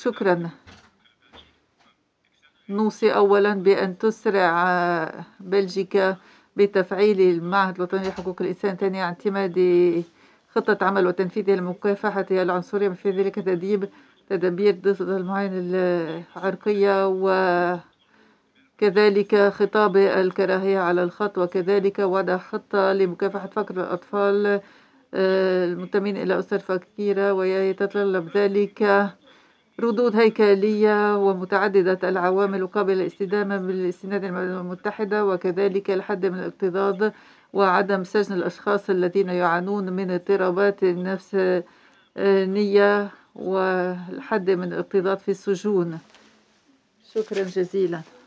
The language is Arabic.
شكرا. نوصي أولا بأن تسرع بلجيكا بتفعيل المعهد الوطني لحقوق الإنسان، ثانيا اعتماد خطة عمل وتنفيذها لمكافحة العنصرية، في ذلك تدابير ضد المعاينة العرقية، وكذلك خطاب الكراهية على الخط، وكذلك وضع خطة لمكافحة فقر الأطفال المنتمين إلى أسر فقيرة، ويتطلب ذلك ردود هيكلية ومتعددة العوامل وقابلة للاستدامة بالاستناد للأمم المتحدة، وكذلك الحد من الاكتظاظ وعدم سجن الأشخاص الذين يعانون من اضطرابات نفسية والحد من الاكتظاظ في السجون. شكرا جزيلا.